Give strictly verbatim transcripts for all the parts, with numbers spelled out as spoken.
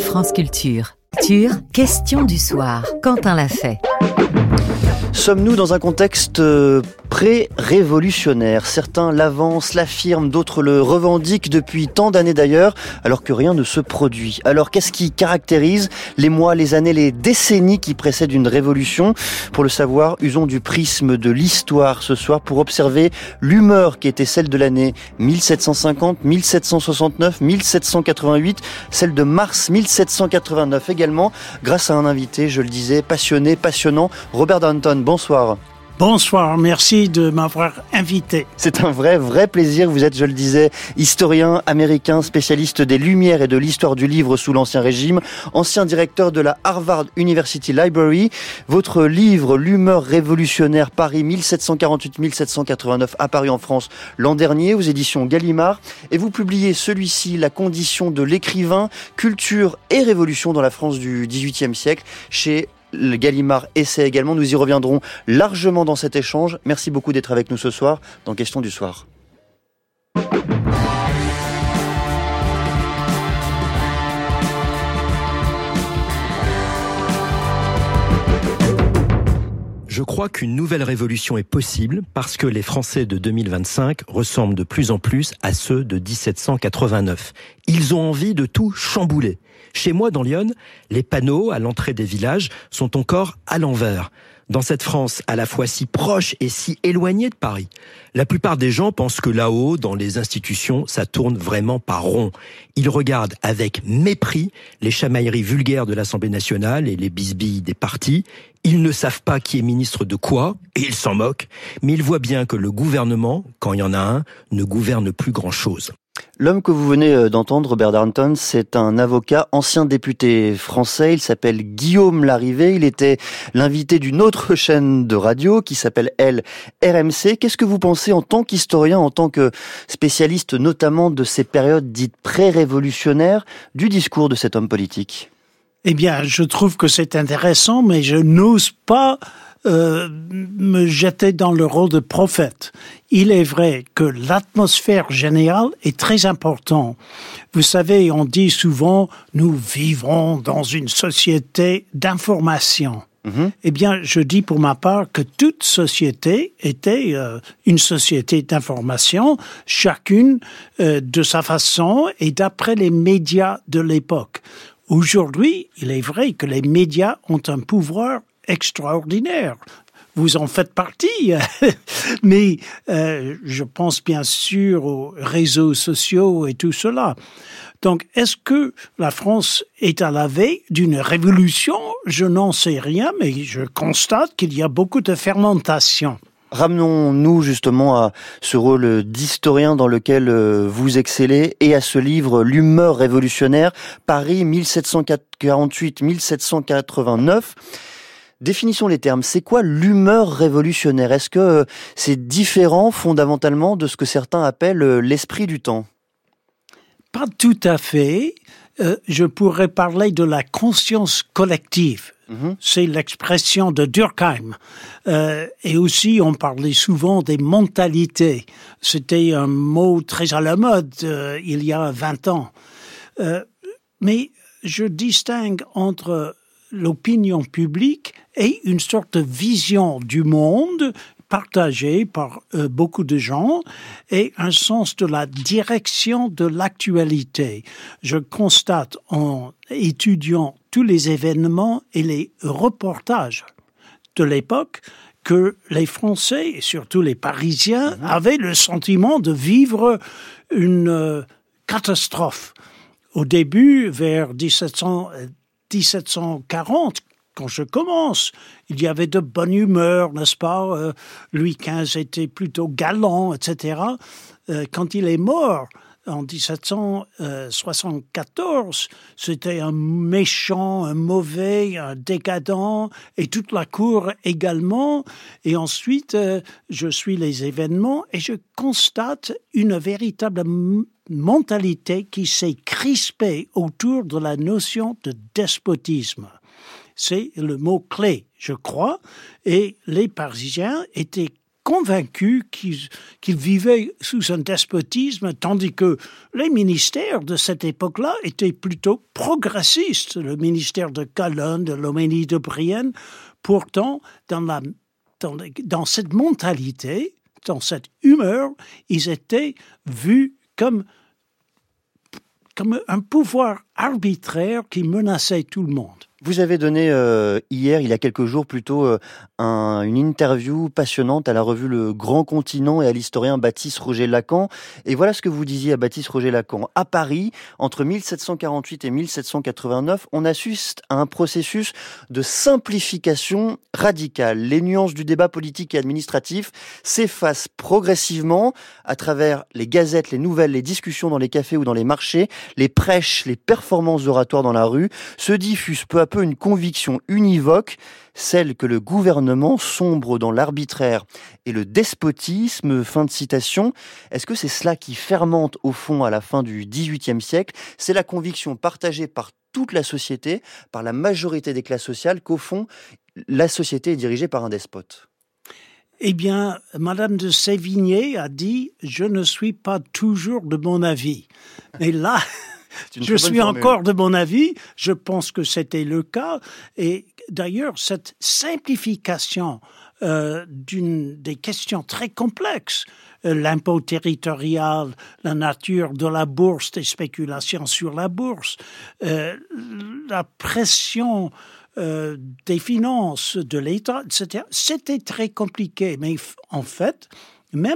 France Culture. Culture, question du soir. Quentin l'a fait. Sommes-nous dans un contexte euh, pré-révolutionnaire ? Certains l'avancent, l'affirment, d'autres le revendiquent depuis tant d'années d'ailleurs, alors que rien ne se produit. Alors qu'est-ce qui caractérise les mois, les années, les décennies qui précèdent une révolution ? Pour le savoir, usons du prisme de l'histoire ce soir pour observer l'humeur qui était celle de l'année mille sept cent cinquante, mille sept cent soixante-neuf, mille sept cent quatre-vingt-huit, celle de mars mille sept cent quatre-vingt-neuf également, grâce à un invité, je le disais, passionné, passionnant, Robert Darnton. Bonsoir. Bonsoir, merci de m'avoir invité. C'est un vrai, vrai plaisir. Vous êtes, je le disais, historien américain, spécialiste des Lumières et de l'histoire du livre sous l'Ancien Régime, ancien directeur de la Harvard University Library. Votre livre, L'humeur révolutionnaire, Paris mille sept cent quarante-huit à mille sept cent quatre-vingt-neuf, apparu en France l'an dernier aux éditions Gallimard. Et vous publiez celui-ci, La condition de l'écrivain, culture et révolution dans la France du dix-huitième siècle, chez le Gallimard Essai également. Nous y reviendrons largement dans cet échange. Merci beaucoup d'être avec nous ce soir dans Question du soir. Je crois qu'une nouvelle révolution est possible parce que les Français de deux mille vingt-cinq ressemblent de plus en plus à ceux de dix-sept cent quatre-vingt-neuf. Ils ont envie de tout chambouler. Chez moi, dans l'Yonne, les panneaux à l'entrée des villages sont encore à l'envers. Dans cette France à la fois si proche et si éloignée de Paris, la plupart des gens pensent que là-haut, dans les institutions, ça tourne vraiment par rond. Ils regardent avec mépris les chamailleries vulgaires de l'Assemblée nationale et les bisbilles des partis. Ils ne savent pas qui est ministre de quoi, et ils s'en moquent, mais ils voient bien que le gouvernement, quand il y en a un, ne gouverne plus grand-chose. L'homme que vous venez d'entendre, Robert Darnton, c'est un avocat, ancien député français. Il s'appelle Guillaume Larrivé. Il était l'invité d'une autre chaîne de radio qui s'appelle, elle, R M C. Qu'est-ce que vous pensez en tant qu'historien, en tant que spécialiste notamment de ces périodes dites pré-révolutionnaires, du discours de cet homme politique ? Eh bien, je trouve que c'est intéressant, mais je n'ose pas euh, me jeter dans le rôle de prophète. Il est vrai que l'atmosphère générale est très importante. Vous savez, on dit souvent, nous vivons dans une société d'information. Mmh. Eh bien, je dis pour ma part que toute société était euh, une société d'information, chacune euh, de sa façon et d'après les médias de l'époque. Aujourd'hui, il est vrai que les médias ont un pouvoir extraordinaire. Vous en faites partie, mais euh, je pense bien sûr aux réseaux sociaux et tout cela. Donc, est-ce que la France est à la veille d'une révolution ? Je n'en sais rien, mais je constate qu'il y a beaucoup de fermentation. Ramenons-nous justement à ce rôle d'historien dans lequel vous excellez et à ce livre L'humeur révolutionnaire, Paris mille sept cent quarante-huit à mille sept cent quatre-vingt-neuf. Définissons les termes. C'est quoi l'humeur révolutionnaire ? Est-ce que c'est différent fondamentalement de ce que certains appellent l'esprit du temps ? Pas tout à fait. Euh, je pourrais parler de la conscience collective. Mmh. C'est l'expression de Durkheim. Euh, et aussi, on parlait souvent des mentalités. C'était un mot très à la mode euh, il y a vingt ans. Euh, mais je distingue entre l'opinion publique et une sorte de vision du monde partagée par euh, beaucoup de gens et un sens de la direction de l'actualité. Je constate en étudiant tous les événements et les reportages de l'époque que les Français, et surtout les Parisiens, mmh. avaient le sentiment de vivre une euh, catastrophe. Au début, vers dix-sept cents, dix-sept cent quarante, quand je commence, il y avait de bonne humeur, n'est-ce pas ? euh, Louis quinze était plutôt galant, et cetera. Euh, quand il est mort, en dix-sept cent soixante-quatorze, c'était un méchant, un mauvais, un décadent, et toute la cour également. Et ensuite, euh, je suis les événements et je constate une véritable m- mentalité qui s'est crispée autour de la notion de despotisme. C'est le mot clé, je crois, et les Parisiens étaient convaincus qu'ils, qu'ils vivaient sous un despotisme, tandis que les ministères de cette époque-là étaient plutôt progressistes. Le ministère de Calonne, de Loménie de Brienne, pourtant, dans, la, dans, dans cette mentalité, dans cette humeur, ils étaient vus comme, comme un pouvoir arbitraire qui menaçait tout le monde. Vous avez donné euh, hier, il y a quelques jours plutôt, euh, un, une interview passionnante à la revue Le Grand Continent et à l'historien Baptiste Roger Lacan. Et voilà ce que vous disiez à Baptiste Roger Lacan. À Paris, entre mille sept cent quarante-huit et mille sept cent quatre-vingt-neuf, on assiste à un processus de simplification radicale. Les nuances du débat politique et administratif s'effacent progressivement à travers les gazettes, les nouvelles, les discussions dans les cafés ou dans les marchés, les prêches, les performances oratoires dans la rue, se diffusent peu à peu une conviction univoque, celle que le gouvernement sombre dans l'arbitraire et le despotisme, fin de citation. Est-ce que c'est cela qui fermente au fond à la fin du dix-huitième siècle ? C'est la conviction partagée par toute la société, par la majorité des classes sociales, qu'au fond, la société est dirigée par un despote. Eh bien, Madame de Sévigné a dit « Je ne suis pas toujours de mon avis ». Mais là... Je suis encore de mon avis, je pense que c'était le cas. Et d'ailleurs, cette simplification euh, d'une, des questions très complexes, euh, l'impôt territorial, la nature de la bourse, des spéculations sur la bourse, euh, la pression euh, des finances de l'État, et cetera, c'était très compliqué. Mais en fait, même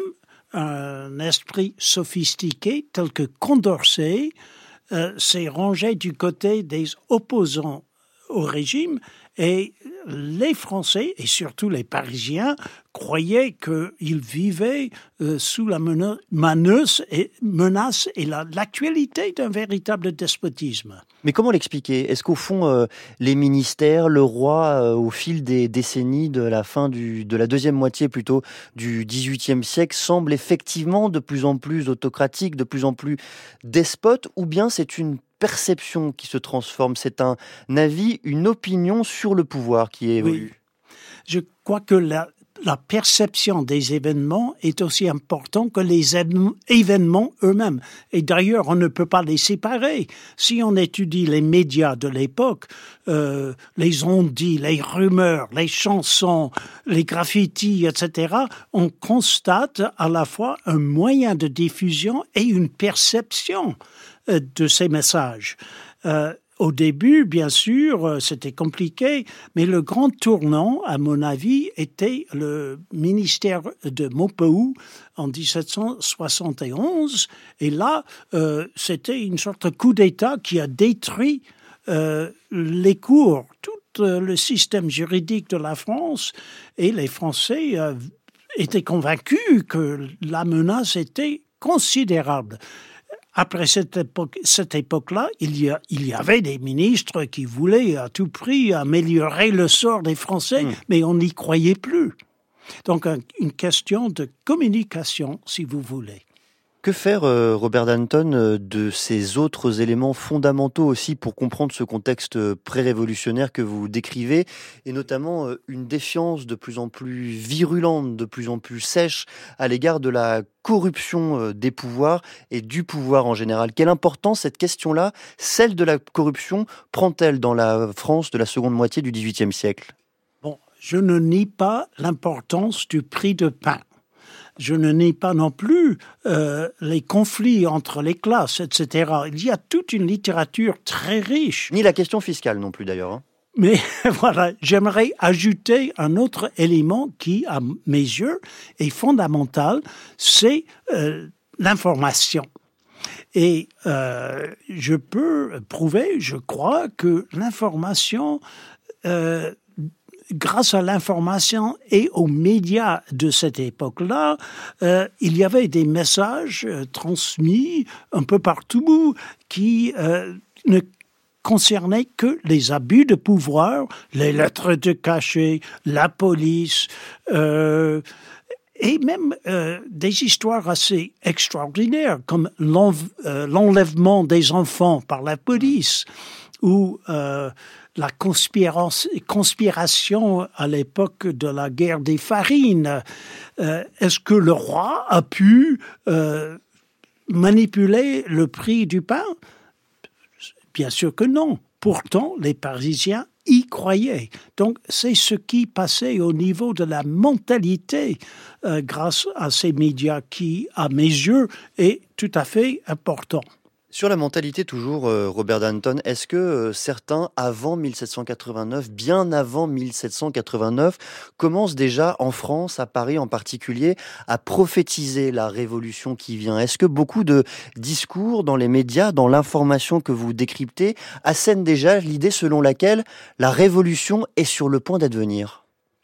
un esprit sophistiqué tel que Condorcet Euh, s'est rangé du côté des opposants au régime et les Français, et surtout les Parisiens, croyaient qu'ils vivaient euh, sous la mena- menace et, menace et la, l'actualité d'un véritable despotisme. Mais comment l'expliquer ? Est-ce qu'au fond, euh, les ministères, le roi, euh, au fil des décennies de la fin du, de la deuxième moitié plutôt du dix-huitième siècle, semblent effectivement de plus en plus autocratiques, de plus en plus despotes, ou bien c'est une perception qui se transforme, c'est un avis, une opinion sur le pouvoir qui évolue ? Oui. Je crois que la, la perception des événements est aussi importante que les événements eux-mêmes. Et d'ailleurs, on ne peut pas les séparer. Si on étudie les médias de l'époque, euh, les on-dit, les rumeurs, les chansons, les graffitis, et cetera, on constate à la fois un moyen de diffusion et une perception euh, de ces messages. Euh, Au début, bien sûr, c'était compliqué, mais le grand tournant, à mon avis, était le ministère de Maupeou en dix-sept cent soixante et onze. Et là, euh, c'était une sorte de coup d'État qui a détruit euh, les cours, tout euh, le système juridique de la France. Et les Français euh, étaient convaincus que la menace était considérable. Après cette époque, cette époque-là, il y, a, il y avait des ministres qui voulaient à tout prix améliorer le sort des Français, mmh. mais on n'y croyait plus. Donc, un, une question de communication, si vous voulez. Que faire, euh, Robert Danton, euh, de ces autres éléments fondamentaux aussi pour comprendre ce contexte pré-révolutionnaire que vous décrivez, et notamment euh, une défiance de plus en plus virulente, de plus en plus sèche à l'égard de la corruption euh, des pouvoirs et du pouvoir en général. Quelle importance cette question-là, celle de la corruption, prend-elle dans la France de la seconde moitié du dix-huitième siècle ? Bon, je ne nie pas l'importance du prix de pain. Je ne nie pas non plus euh, les conflits entre les classes, et cetera. Il y a toute une littérature très riche. Ni la question fiscale non plus d'ailleurs. Hein. Mais voilà, j'aimerais ajouter un autre élément qui, à mes yeux, est fondamental, c'est euh, l'information. Et euh, je peux prouver, je crois, que l'information... Euh, grâce à l'information et aux médias de cette époque-là, euh, il y avait des messages euh, transmis un peu partout qui euh, ne concernaient que les abus de pouvoir, les lettres de cachet, la police, euh, et même euh, des histoires assez extraordinaires, comme l'env- euh, l'enlèvement des enfants par la police, ou euh, la conspiration, conspiration à l'époque de la guerre des farines. Euh, est-ce que le roi a pu euh, manipuler le prix du pain? Bien sûr que non. Pourtant, les Parisiens y croyaient. Donc, c'est ce qui passait au niveau de la mentalité euh, grâce à ces médias qui, à mes yeux, est tout à fait important. Sur la mentalité toujours, euh, Robert Danton, est-ce que euh, certains, avant mille sept cent quatre-vingt-neuf, bien avant mille sept cent quatre-vingt-neuf, commencent déjà en France, à Paris en particulier, à prophétiser la révolution qui vient? Est-ce que beaucoup de discours dans les médias, dans l'information que vous décryptez, assènent déjà l'idée selon laquelle la révolution est sur le point d'advenir?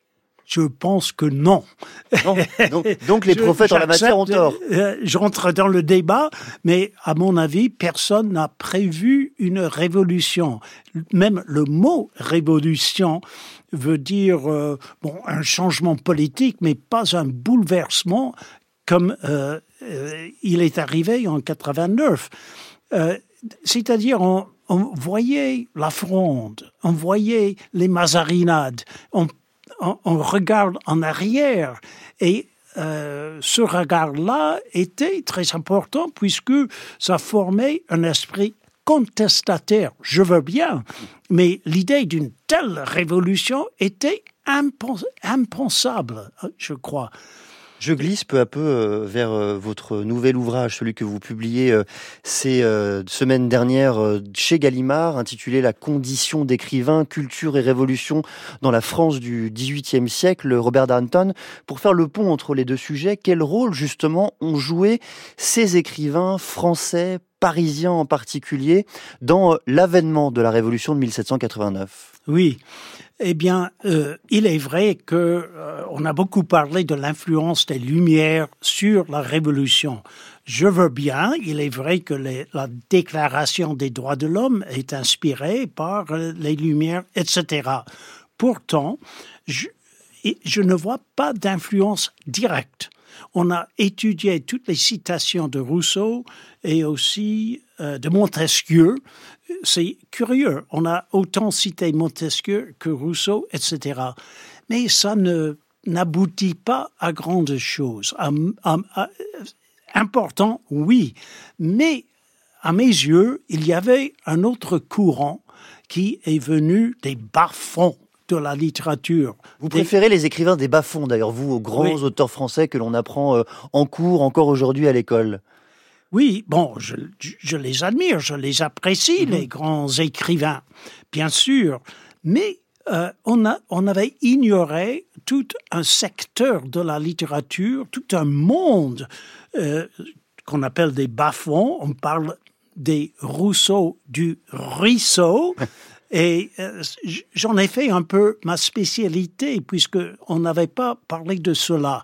Je pense que non. Non, donc, donc les Je- prophètes en la matière ont tort. Euh, J'entre dans le débat, mais à mon avis, personne n'a prévu une révolution. Même le mot révolution veut dire euh, bon, un changement politique, mais pas un bouleversement comme euh, euh, il est arrivé en quatre-vingt-neuf. Euh, c'est-à-dire, on, on voyait la fronde, on voyait les mazarinades, on On, on regarde en arrière et euh, ce regard-là était très important puisque ça formait un esprit contestataire. Je veux bien, mais l'idée d'une telle révolution était impens- impensable, je crois. Je glisse peu à peu euh, vers euh, votre nouvel ouvrage, celui que vous publiez euh, ces euh, semaines dernières euh, chez Gallimard, intitulé « La condition d'écrivain, culture et révolution dans la France du dix-huitième siècle ». Robert Danton, pour faire le pont entre les deux sujets, quel rôle justement ont joué ces écrivains français, parisiens en particulier, dans euh, l'avènement de la révolution de mille sept cent quatre-vingt-neuf? Oui. Eh bien, euh, il est vrai que euh, on a beaucoup parlé de l'influence des Lumières sur la Révolution. Je veux bien, il est vrai que les, la Déclaration des droits de l'homme est inspirée par euh, les Lumières, et cetera. Pourtant, je, je ne vois pas d'influence directe. On a étudié toutes les citations de Rousseau et aussi euh, de Montesquieu. C'est curieux, on a autant cité Montesquieu que Rousseau, et cetera. Mais ça ne, n'aboutit pas à grandes choses. À, à, à, important, oui, mais à mes yeux, il y avait un autre courant qui est venu des bas-fonds de la littérature. Vous préférez les écrivains des bas-fonds, d'ailleurs, vous, aux grands oui. auteurs français que l'on apprend euh, en cours encore aujourd'hui à l'école? Oui, bon, je, je les admire, je les apprécie, mmh. les grands écrivains, bien sûr, mais euh, on, a, on avait ignoré tout un secteur de la littérature, tout un monde euh, qu'on appelle des bas-fonds. On parle des Rousseau du ruisseau. Et euh, j'en ai fait un peu ma spécialité, puisqu'on n'avait pas parlé de cela.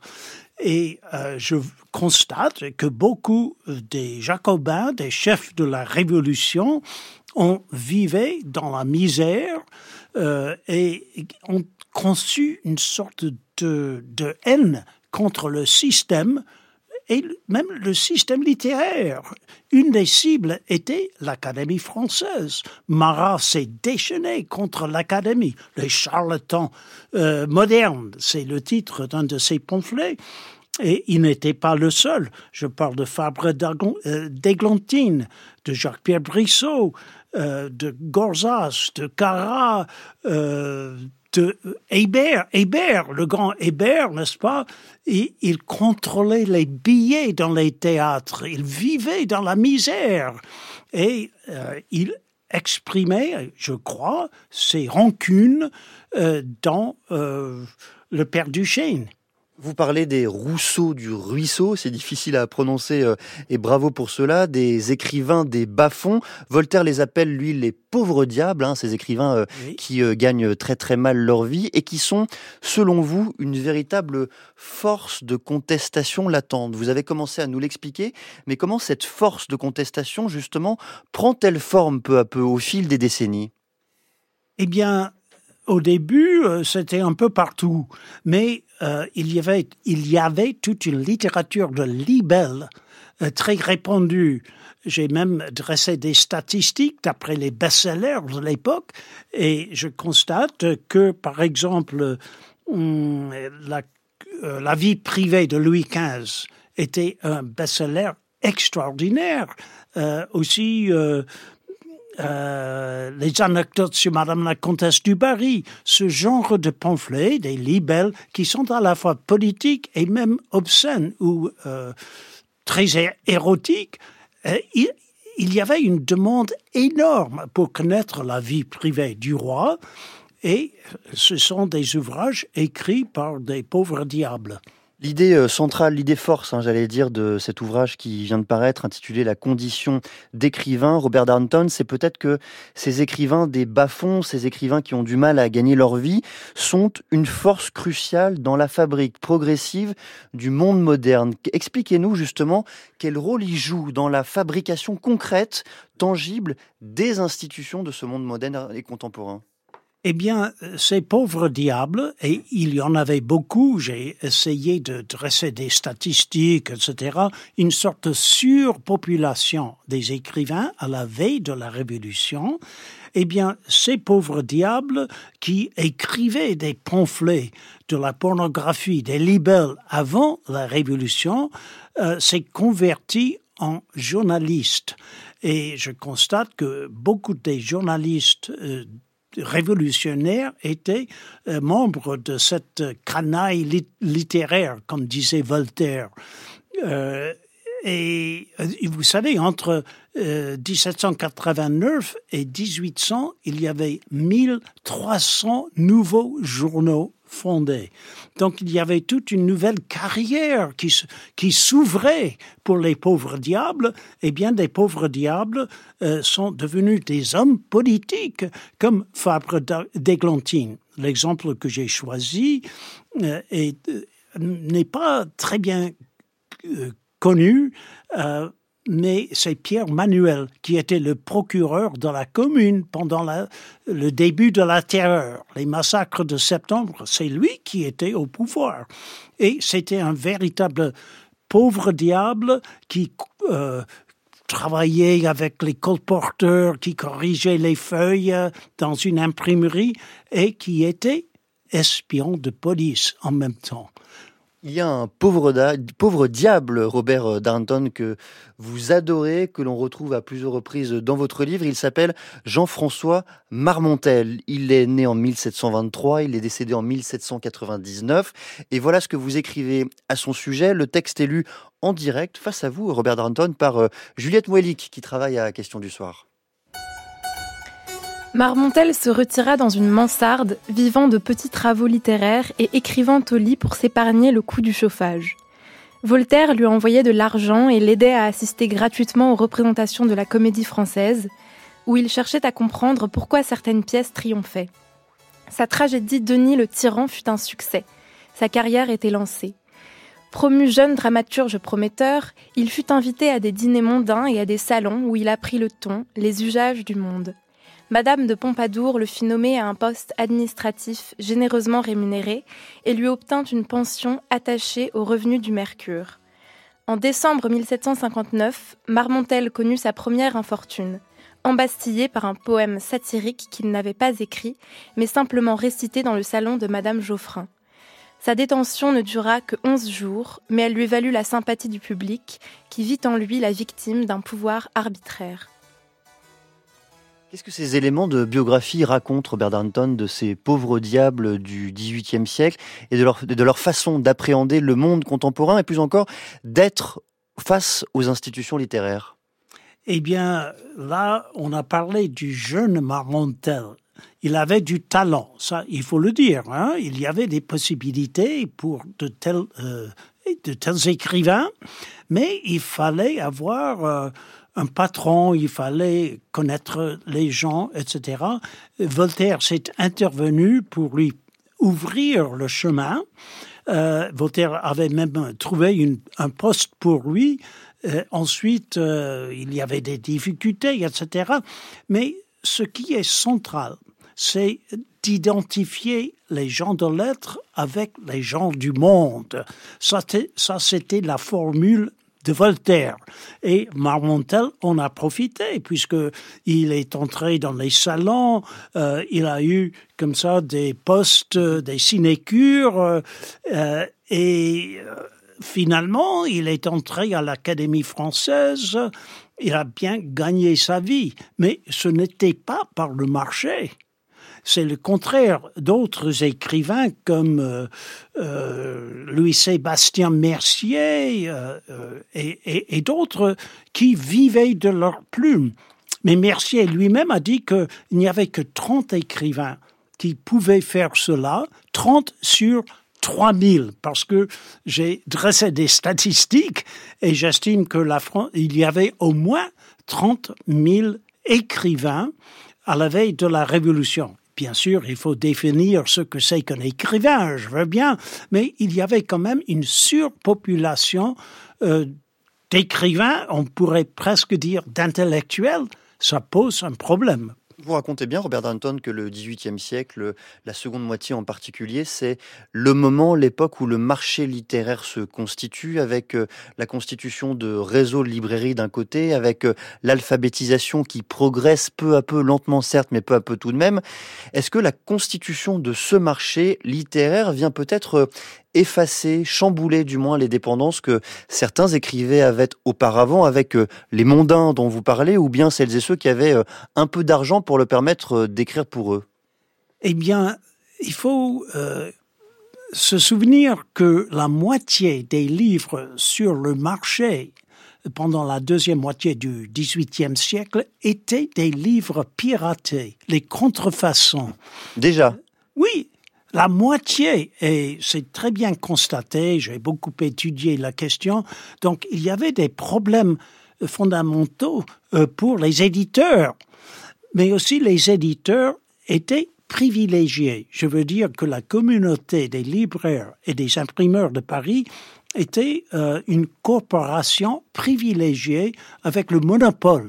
Et euh, je constate que beaucoup des Jacobins, des chefs de la Révolution, ont vivé dans la misère euh, et ont conçu une sorte de, de haine contre le système et même le système littéraire. Une des cibles était l'Académie française. Marat s'est déchaîné contre l'Académie. Les charlatans euh, modernes, c'est le titre d'un de ses pamphlets. Et il n'était pas le seul. Je parle de Fabre d'Églantine, de Jacques-Pierre Brissot, euh, de Gorzas, de Carat, euh, de Hébert, Hébert, le grand Hébert, n'est-ce pas? Il, il contrôlait les billets dans les théâtres, il vivait dans la misère et euh, il exprimait, je crois, ses rancunes euh, dans euh, Le Père Duchesne. Vous parlez des Rousseau du ruisseau, c'est difficile à prononcer euh, et bravo pour cela, des écrivains des bas-fonds. Voltaire les appelle, lui, les pauvres diables, hein, ces écrivains euh, oui. qui euh, gagnent très très mal leur vie et qui sont, selon vous, une véritable force de contestation latente. Vous avez commencé à nous l'expliquer, mais comment cette force de contestation, justement, prend-elle forme peu à peu au fil des décennies? Eh bien, au début, euh, c'était un peu partout, mais euh, il y avait, il y avait toute une littérature de libelles euh, très répandue. J'ai même dressé des statistiques d'après les best-sellers de l'époque, et je constate que, par exemple, hum, la, euh, la vie privée de Louis quinze était un best-seller extraordinaire. Euh, aussi, euh, euh, les anecdotes sur Madame la Comtesse du Barry, ce genre de pamphlets, des libelles, qui sont à la fois politiques et même obscènes ou euh, très érotiques. Euh, il, il y avait une demande énorme pour connaître la vie privée du roi, et ce sont des ouvrages écrits par des pauvres diables. L'idée euh, centrale, l'idée force, hein, j'allais dire, de cet ouvrage qui vient de paraître, intitulé « La condition d'écrivain », Robert Darnton, c'est peut-être que ces écrivains des bas-fonds, ces écrivains qui ont du mal à gagner leur vie, sont une force cruciale dans la fabrique progressive du monde moderne. Expliquez-nous justement quel rôle ils jouent dans la fabrication concrète, tangible, des institutions de ce monde moderne et contemporain. Eh bien, ces pauvres diables, et il y en avait beaucoup, j'ai essayé de dresser des statistiques, et cetera, une sorte de surpopulation des écrivains à la veille de la Révolution. Eh bien, ces pauvres diables qui écrivaient des pamphlets de la pornographie, des libelles avant la Révolution, euh, s'est convertis en journalistes. Et je constate que beaucoup des journalistes euh, révolutionnaires étaient euh, membres de cette canaille lit- littéraire, comme disait Voltaire. Euh, et vous savez, entre euh, dix-sept cent quatre-vingt-neuf et dix-huit cents, il y avait mille trois cents nouveaux journaux fondés. Donc il y avait toute une nouvelle carrière qui, qui s'ouvrait pour les pauvres diables. Eh bien, des pauvres diables euh, sont devenus des hommes politiques, comme Fabre d'Églantine. L'exemple que j'ai choisi euh, est, euh, n'est pas très bien euh, connu, euh, mais c'est Pierre Manuel qui était le procureur de la commune pendant la, le début de la terreur. Les massacres de septembre, c'est lui qui était au pouvoir. Et c'était un véritable pauvre diable qui euh, travaillait avec les colporteurs, qui corrigeait les feuilles dans une imprimerie et qui était espion de police en même temps. Il y a un pauvre, da- pauvre diable, Robert Darnton, que vous adorez, que l'on retrouve à plusieurs reprises dans votre livre. Il s'appelle Jean-François Marmontel. Il est né en mille sept cent vingt-trois, il est décédé en mille sept cent quatre-vingt-dix-neuf. Et voilà ce que vous écrivez à son sujet. Le texte est lu en direct face à vous, Robert Darnton, par euh, Juliette Moellic, qui travaille à Question du soir. Marmontel se retira dans une mansarde, vivant de petits travaux littéraires et écrivant au lit pour s'épargner le coût du chauffage. Voltaire lui envoyait de l'argent et l'aidait à assister gratuitement aux représentations de la Comédie Française, où il cherchait à comprendre pourquoi certaines pièces triomphaient. Sa tragédie Denis le tyran fut un succès. Sa carrière était lancée. Promu jeune dramaturge prometteur, il fut invité à des dîners mondains et à des salons où il apprit le ton, les usages du monde. Madame de Pompadour le fit nommer à un poste administratif généreusement rémunéré et lui obtint une pension attachée aux revenus du Mercure. En décembre mille sept cent cinquante-neuf, Marmontel connut sa première infortune, embastillé par un poème satirique qu'il n'avait pas écrit, mais simplement récité dans le salon de Madame Geoffrin. Sa détention ne dura que onze jours, mais elle lui valut la sympathie du public, qui vit en lui la victime d'un pouvoir arbitraire. Qu'est-ce que ces éléments de biographie racontent, Robert Darnton, de ces pauvres diables du dix-huitième siècle et de leur, de leur façon d'appréhender le monde contemporain et plus encore d'être face aux institutions littéraires? Eh bien, là, on a parlé du jeune Marmontel. Il avait du talent, ça, il faut le dire. Hein. Il y avait des possibilités pour de tels, euh, de tels écrivains, mais il fallait avoir euh, un patron, il fallait connaître les gens, et cetera. Voltaire s'est intervenu pour lui ouvrir le chemin. Euh, Voltaire avait même trouvé une, un poste pour lui. Euh, ensuite, euh, il y avait des difficultés, et cetera. Mais ce qui est central, c'est d'identifier les gens de lettres avec les gens du monde. Ça, ça c'était la formule de Voltaire. Et Marmontel en a profité, puisqu'il est entré dans les salons, euh, il a eu comme ça des postes, des sinécures, euh, et euh, finalement, il est entré à l'Académie française, il a bien gagné sa vie, mais ce n'était pas par le marché. C'est le contraire d'autres écrivains comme euh, euh, Louis-Sébastien Mercier euh, euh, et, et, et d'autres qui vivaient de leur plume. Mais Mercier lui-même a dit qu'il n'y avait que trente écrivains qui pouvaient faire cela, trente sur trois mille, parce que j'ai dressé des statistiques et j'estime que la France, il y avait au moins trente mille écrivains à la veille de la Révolution. Bien sûr, il faut définir ce que c'est qu'un écrivain, je veux bien, mais il y avait quand même une surpopulation euh, d'écrivains, on pourrait presque dire d'intellectuels. Ça pose un problème. Vous racontez bien, Robert Danton, que le dix-huitième siècle, la seconde moitié en particulier, c'est le moment, l'époque où le marché littéraire se constitue, avec la constitution de réseaux de librairies d'un côté, avec l'alphabétisation qui progresse peu à peu, lentement certes, mais peu à peu tout de même. Est-ce que la constitution de ce marché littéraire vient peut-être effacer, chambouler du moins les dépendances que certains écrivaient avaient auparavant avec les mondains dont vous parlez, ou bien celles et ceux qui avaient un peu d'argent pour le permettre d'écrire pour eux? Eh bien, il faut euh, se souvenir que la moitié des livres sur le marché pendant la deuxième moitié du dix-huitième siècle étaient des livres piratés, les contrefaçons. Déjà? Oui. La moitié, et c'est très bien constaté, j'ai beaucoup étudié la question, donc il y avait des problèmes fondamentaux pour les éditeurs, mais aussi les éditeurs étaient privilégiés. Je veux dire que la communauté des libraires et des imprimeurs de Paris était euh, une corporation privilégiée avec le monopole.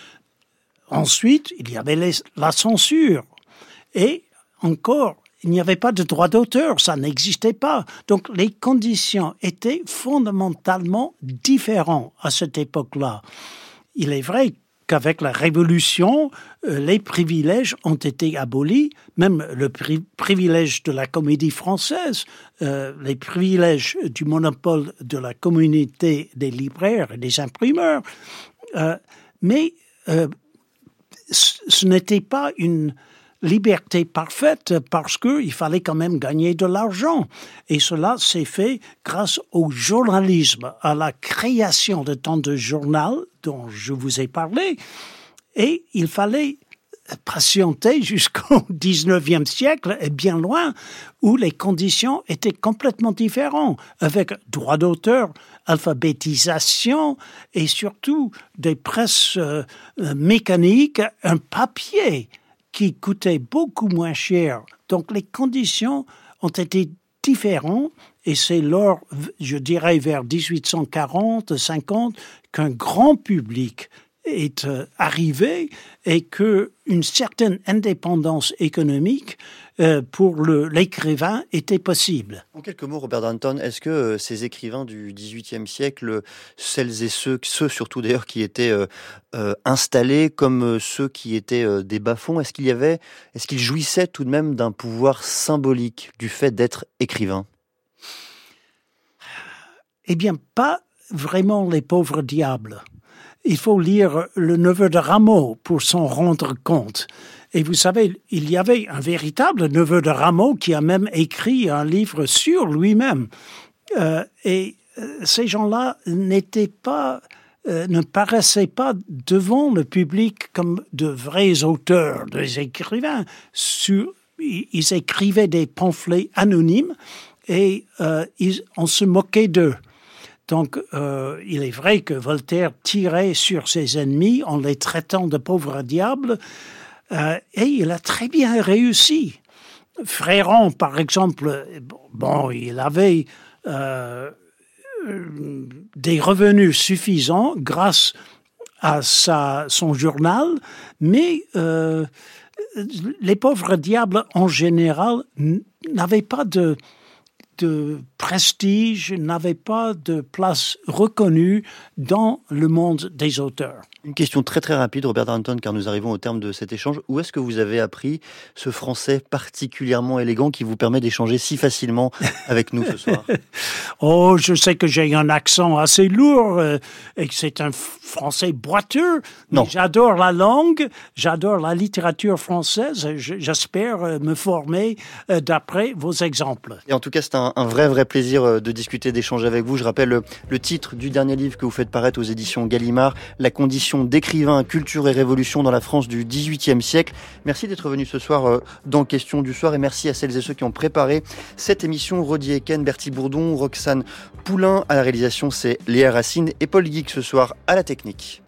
Ensuite, il y avait les, la censure et encore, il n'y avait pas de droit d'auteur, ça n'existait pas. Donc les conditions étaient fondamentalement différentes à cette époque-là. Il est vrai qu'avec la Révolution, euh, les privilèges ont été abolis, même le pri- privilège de la Comédie Française, euh, les privilèges du monopole de la communauté des libraires et des imprimeurs. Euh, mais euh, c- ce n'était pas une liberté parfaite parce qu'il fallait quand même gagner de l'argent. Et cela s'est fait grâce au journalisme, à la création de tant de journaux dont je vous ai parlé. Et il fallait patienter jusqu'au dix-neuvième siècle et bien loin où les conditions étaient complètement différentes avec droit d'auteur, alphabétisation et surtout des presses euh, mécaniques, un papier qui coûtait beaucoup moins cher. Donc les conditions ont été différentes et c'est lors, je dirais vers dix-huit cent quarante cinquante, qu'un grand public est euh, arrivé et qu'une certaine indépendance économique euh, pour le, l'écrivain était possible. En quelques mots, Robert Danton, est-ce que euh, ces écrivains du dix-huitième siècle, celles et ceux, ceux surtout d'ailleurs qui étaient euh, euh, installés comme euh, ceux qui étaient euh, des bas-fonds, est-ce qu'il y avait, est-ce qu'ils jouissaient tout de même d'un pouvoir symbolique du fait d'être écrivain? Eh bien, pas vraiment les pauvres diables. Il faut lire Le Neveu de Rameau pour s'en rendre compte. Et vous savez, il y avait un véritable Neveu de Rameau qui a même écrit un livre sur lui-même. Euh, et euh, ces gens-là n'étaient pas, euh, ne paraissaient pas devant le public comme de vrais auteurs, des écrivains. Sur, ils écrivaient des pamphlets anonymes et euh, ils, on se moquait d'eux. Donc, euh, il est vrai que Voltaire tirait sur ses ennemis en les traitant de pauvres diables, euh, et il a très bien réussi. Fréron, par exemple, bon, il avait euh, des revenus suffisants grâce à sa, son journal, mais euh, les pauvres diables, en général, n'avaient pas de, de prestige, n'avaient pas de place reconnue dans le monde des auteurs. Une question très très rapide, Robert Darnton, car nous arrivons au terme de cet échange. Où est-ce que vous avez appris ce français particulièrement élégant qui vous permet d'échanger si facilement avec nous ce soir? Oh, je sais que j'ai un accent assez lourd euh, et que c'est un français boiteux. Non. Mais j'adore la langue, j'adore la littérature française. J'espère euh, me former euh, d'après vos exemples. Et en tout cas, c'est un, un vrai vrai plaisir de discuter, d'échanger avec vous. Je rappelle le, le titre du dernier livre que vous faites paraître aux éditions Gallimard, La condition d'écrivain, culture et révolution dans la France du dix-huitième siècle. Merci d'être venu ce soir dans Question du soir et merci à celles et ceux qui ont préparé cette émission. Rodi Eken, Bertie Bourdon, Roxane Poulain. À la réalisation, c'est Léa Racine et Paul Guic ce soir à la technique.